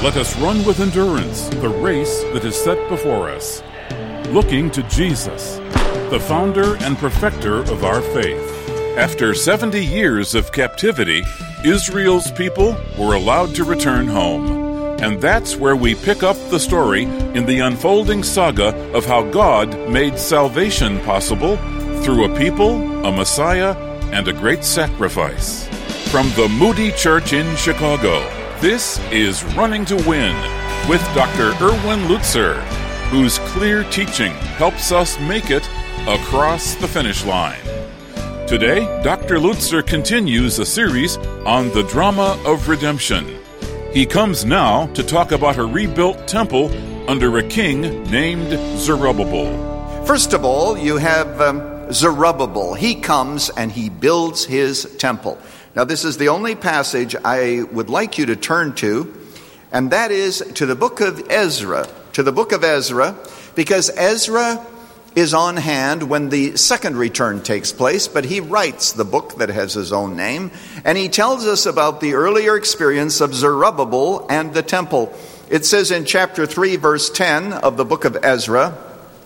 Let us run with endurance the race that is set before us, looking to Jesus, the founder and perfecter of our faith. After 70 years of captivity, Israel's people were allowed to return home. And that's where we pick up the story in the unfolding saga of how God made salvation possible through a people, a Messiah, and a great sacrifice. From the Moody Church in Chicago, this is Running to Win with Dr. Erwin Lutzer, whose clear teaching helps us make it across the finish line. Today, Dr. Lutzer continues a series on the drama of redemption. He comes now to talk about a rebuilt temple under a king named Zerubbabel. First of all, you have Zerubbabel. He comes and he builds his temple. Now, this is the only passage I would like you to turn to, and that is to the book of Ezra. To the book of Ezra, because Ezra is on hand when the second return takes place, but he writes the book that has his own name, and he tells us about the earlier experience of Zerubbabel and the temple. It says in chapter 3, verse 10 of the book of Ezra,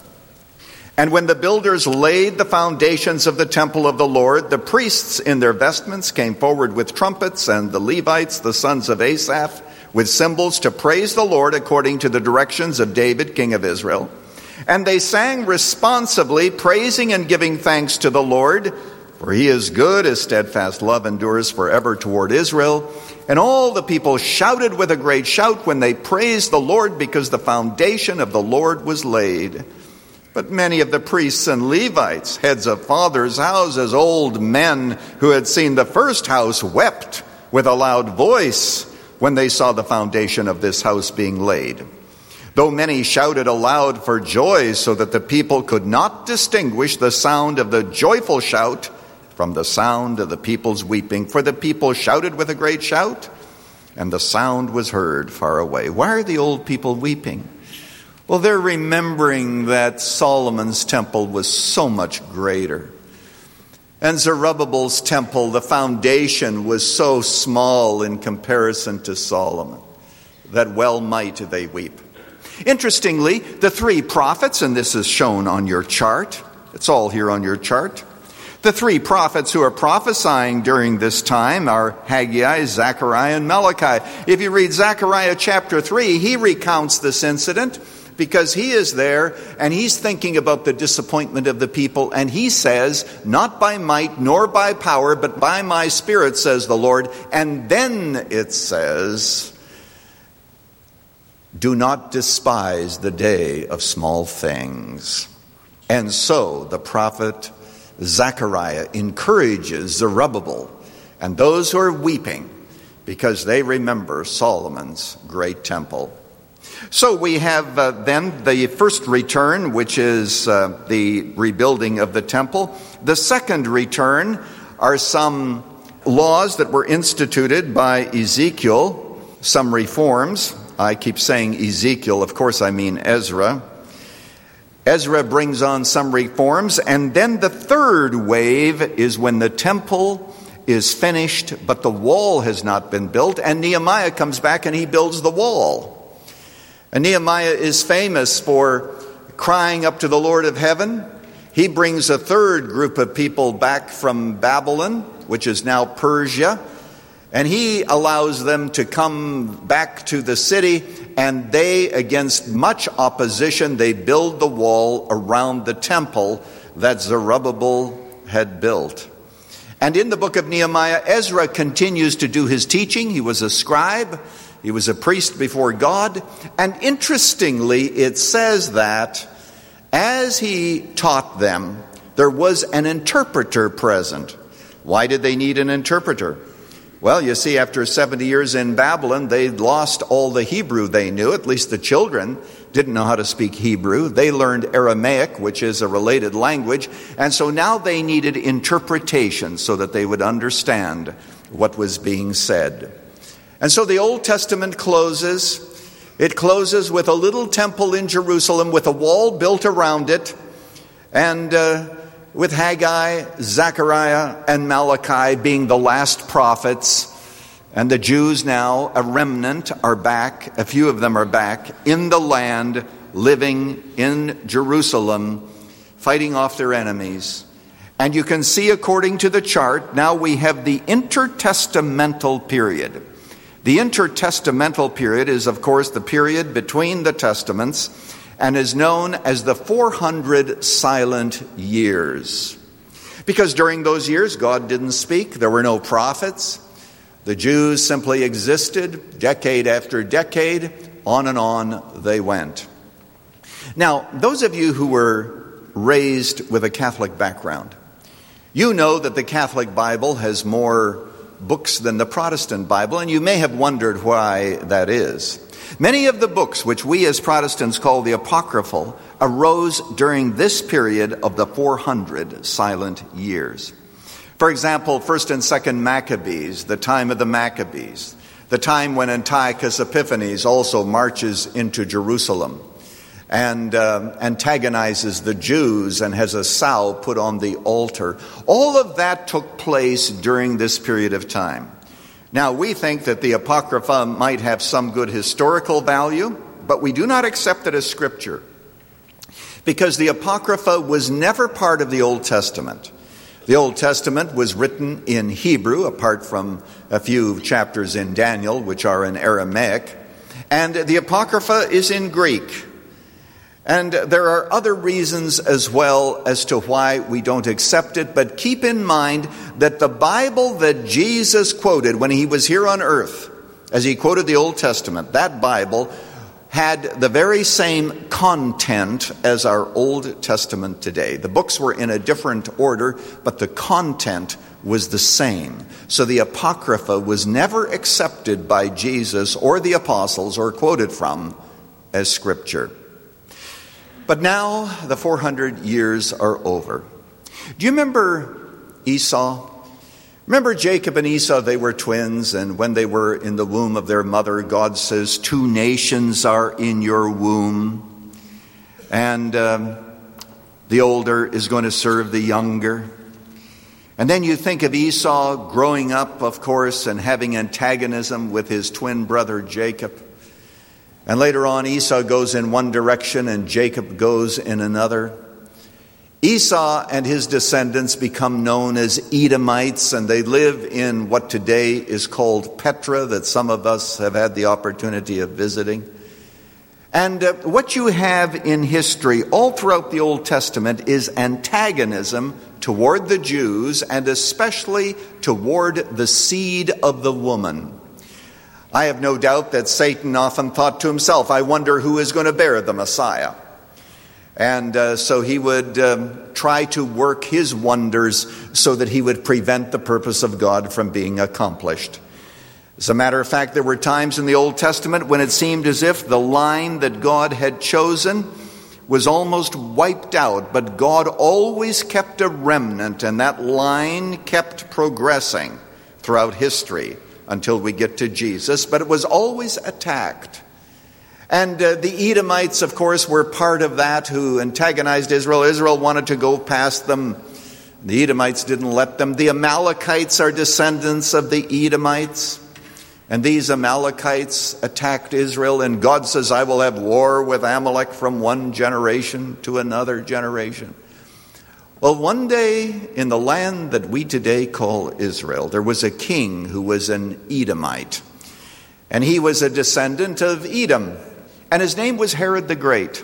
"And when the builders laid the foundations of the temple of the Lord, the priests in their vestments came forward with trumpets, and the Levites, the sons of Asaph, with cymbals to praise the Lord according to the directions of David, king of Israel. And they sang responsively, praising and giving thanks to the Lord, for he is good, his steadfast love endures forever toward Israel. And all the people shouted with a great shout when they praised the Lord, because the foundation of the Lord was laid. But many of the priests and Levites, heads of fathers' houses, old men who had seen the first house, wept with a loud voice when they saw the foundation of this house being laid. Though many shouted aloud for joy, so that the people could not distinguish the sound of the joyful shout from the sound of the people's weeping. For the people shouted with a great shout, and the sound was heard far away." Why are the old people weeping? Well, they're remembering that Solomon's temple was so much greater. And Zerubbabel's temple, the foundation, was so small in comparison to Solomon, that well might they weep. Interestingly, the three prophets, and this is shown on your chart, it's all here on your chart. The three prophets who are prophesying during this time are Haggai, Zechariah, and Malachi. If you read Zechariah chapter 3, he recounts this incident because he is there and he's thinking about the disappointment of the people. And he says, "Not by might nor by power, but by my Spirit, says the Lord." And then it says, "Do not despise the day of small things." And so the prophet Zechariah encourages Zerubbabel and those who are weeping because they remember Solomon's great temple. So we have then the first return, which is the rebuilding of the temple. The second return are some laws that were instituted by Ezekiel, some reforms. I keep saying Ezekiel, of course I mean Ezra. Ezra brings on some reforms, and then the third wave is when the temple is finished, but the wall has not been built, and Nehemiah comes back and he builds the wall. And Nehemiah is famous for crying up to the Lord of heaven. He brings a third group of people back from Babylon, which is now Persia, and he allows them to come back to the city, and they, against much opposition, they build the wall around the temple that Zerubbabel had built. And in the book of Nehemiah, Ezra continues to do his teaching. He was a scribe. He was a priest before God. And interestingly, it says that as he taught them, there was an interpreter present. Why did they need an interpreter? Well, you see, after 70 years in Babylon, they lost all the Hebrew they knew. At least the children didn't know how to speak Hebrew. They learned Aramaic, which is a related language. And so now they needed interpretation so that they would understand what was being said. And so the Old Testament closes. It closes with a little temple in Jerusalem with a wall built around it. And with Haggai, Zechariah, and Malachi being the last prophets And the Jews now, a remnant, are back, a few of them are back in the land, living in Jerusalem, fighting off their enemies. And you can see, according to the chart, now we have the intertestamental period. The intertestamental period is, of course, the period between the testaments and is known as the 400 silent years. Because during those years, God didn't speak. There were no prophets. The Jews simply existed, decade after decade, on and on they went. Now, those of you who were raised with a Catholic background, you know that the Catholic Bible has more books than the Protestant Bible, and you may have wondered why that is. Many of the books which we as Protestants call the Apocryphal arose during this period of the 400 silent years. For example, 1st and 2nd Maccabees, the time of the Maccabees, the time when Antiochus Epiphanes also marches into Jerusalem and antagonizes the Jews and has a sow put on the altar. All of that took place during this period of time. Now, we think that the Apocrypha might have some good historical value, but we do not accept it as scripture, because the Apocrypha was never part of the Old Testament. The Old Testament was written in Hebrew, apart from a few chapters in Daniel, which are in Aramaic. And the Apocrypha is in Greek. And there are other reasons as well as to why we don't accept it. But keep in mind that the Bible that Jesus quoted when he was here on earth, as he quoted the Old Testament, that Bible had the very same content as our Old Testament today. The books were in a different order, but the content was the same. So the Apocrypha was never accepted by Jesus or the apostles or quoted from as scripture. But now the 400 years are over. Do you remember Esau? Remember Jacob and Esau, they were twins, and when they were in the womb of their mother, God says, 2 nations are in your womb. And the older is going to serve the younger. And then you think of Esau growing up, of course, and having antagonism with his twin brother Jacob. And later on, Esau goes in one direction and Jacob goes in another. Esau and his descendants become known as Edomites, and they live in what today is called Petra, that some of us have had the opportunity of visiting. And what you have in history all throughout the Old Testament is antagonism toward the Jews, and especially toward the seed of the woman. I have no doubt that Satan often thought to himself, I wonder who is going to bear the Messiah. And so he would try to work his wonders so that he would prevent the purpose of God from being accomplished. As a matter of fact, there were times in the Old Testament when it seemed as if the line that God had chosen was almost wiped out, but God always kept a remnant, and that line kept progressing throughout history until we get to Jesus, but it was always attacked. And the Edomites, of course, were part of that, who antagonized Israel. Israel wanted to go past them. The Edomites didn't let them. The Amalekites are descendants of the Edomites. And these Amalekites attacked Israel. And God says, I will have war with Amalek from one generation to another generation. Well, one day in the land that we today call Israel, there was a king who was an Edomite. And he was a descendant of Edom. And his name was Herod the Great.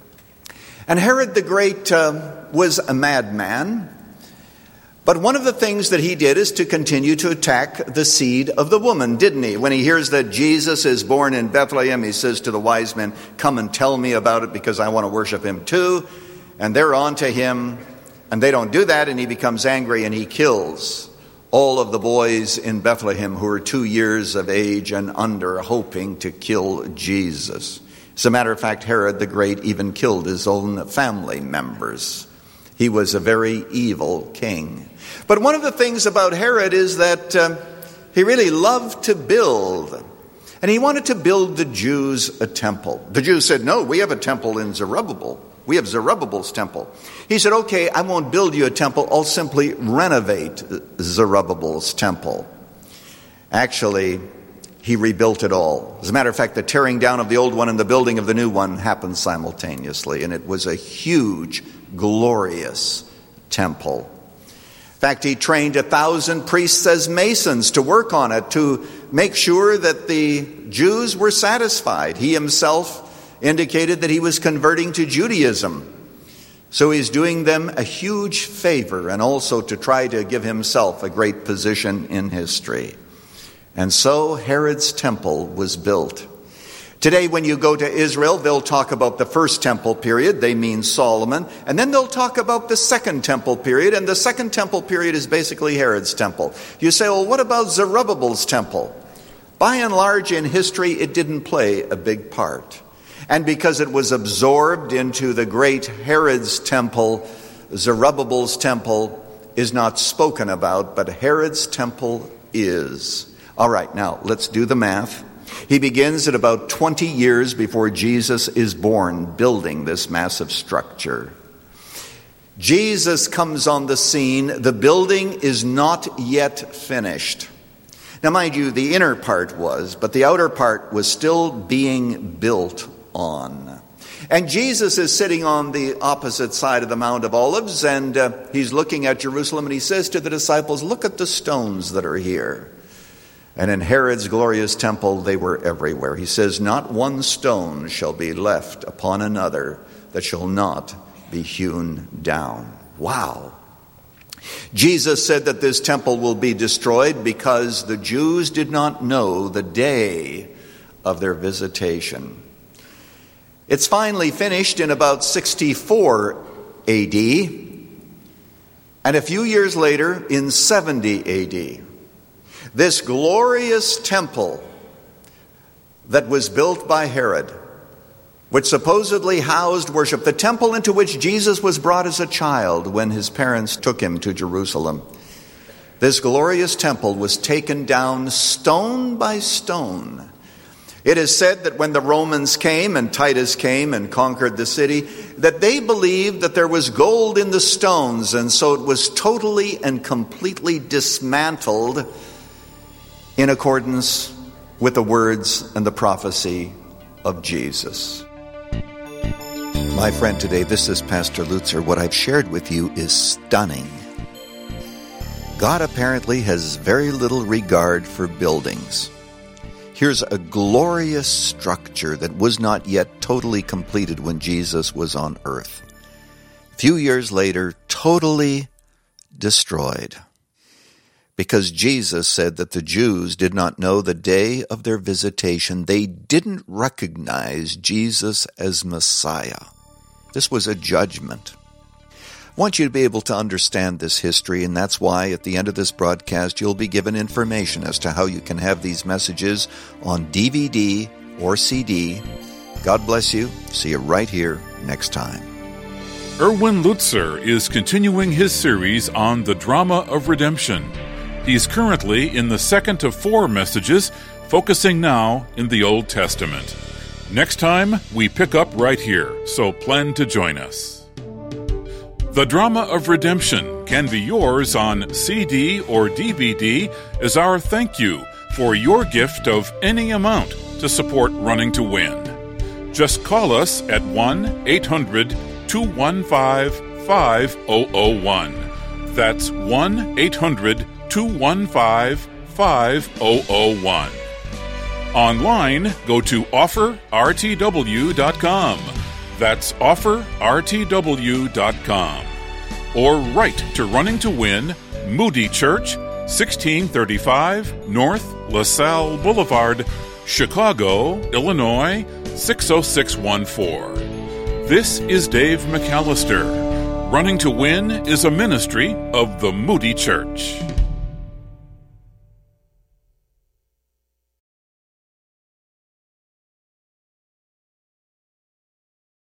And Herod the Great was a madman. But one of the things that he did is to continue to attack the seed of the woman, didn't he? When he hears that Jesus is born in Bethlehem, he says to the wise men, come and tell me about it because I want to worship him too. And they're on to him. And they don't do that, and he becomes angry and he kills all of the boys in Bethlehem who were 2 years of age and under, hoping to kill Jesus. As a matter of fact, Herod the Great even killed his own family members. He was a very evil king. But one of the things about Herod is that he really loved to build. And he wanted to build the Jews a temple. The Jews said, no, we have a temple in Zerubbabel. We have Zerubbabel's temple. He said, okay, I won't build you a temple. I'll simply renovate Zerubbabel's temple. Actually, he rebuilt it all. As a matter of fact, the tearing down of the old one and the building of the new one happened simultaneously, and it was a huge, glorious temple. In fact, he trained 1,000 priests as masons to work on it, to make sure that the Jews were satisfied. He himself indicated that he was converting to Judaism. So he's doing them a huge favor, and also to try to give himself a great position in history. And so Herod's temple was built. Today, when you go to Israel, they'll talk about the first temple period. They mean Solomon. And then they'll talk about the second temple period. And the second temple period is basically Herod's temple. You say, well, what about Zerubbabel's temple? By and large, in history, it didn't play a big part. And because it was absorbed into the great Herod's temple, Zerubbabel's temple is not spoken about, but Herod's temple is. All right, now let's do the math. He begins at about 20 years before Jesus is born, building this massive structure. Jesus comes on the scene. The building is not yet finished. Now, mind you, the inner part was, but the outer part was still being built on. And Jesus is sitting on the opposite side of the Mount of Olives, and he's looking at Jerusalem, and he says to the disciples, look at the stones that are here. And in Herod's glorious temple, they were everywhere. He says, not one stone shall be left upon another that shall not be hewn down. Wow. Jesus said that this temple will be destroyed because the Jews did not know the day of their visitation. It's finally finished in about 64 A.D., and a few years later, in 70 A.D., this glorious temple that was built by Herod, which supposedly housed worship, the temple into which Jesus was brought as a child when his parents took him to Jerusalem, this glorious temple was taken down stone by stone. It is said that when the Romans came and Titus came and conquered the city, that they believed that there was gold in the stones, and so it was totally and completely dismantled in accordance with the words and the prophecy of Jesus. My friend, today, this is Pastor Lutzer. What I've shared with you is stunning. God apparently has very little regard for buildings. Here's a glorious structure that was not yet totally completed when Jesus was on earth. A few years later, totally destroyed. Because Jesus said that the Jews did not know the day of their visitation. They didn't recognize Jesus as Messiah. This was a judgment. I want you to be able to understand this history, and that's why at the end of this broadcast you'll be given information as to how you can have these messages on DVD or CD. God bless you. See you right here next time. Erwin Lutzer is continuing his series on the drama of redemption. He's currently in the second of 4 messages, focusing now in the Old Testament. Next time, we pick up right here, so plan to join us. The Drama of Redemption can be yours on CD or DVD as our thank you for your gift of any amount to support Running to Win. Just call us at 1-800-215-5001. That's 1-800-215-5001. Online, go to offerrtw.com. That's offerrtw.com. Or write to Running to Win, Moody Church, 1635 North LaSalle Boulevard, Chicago, Illinois, 60614. This is Dave McAllister. Running to Win is a ministry of the Moody Church.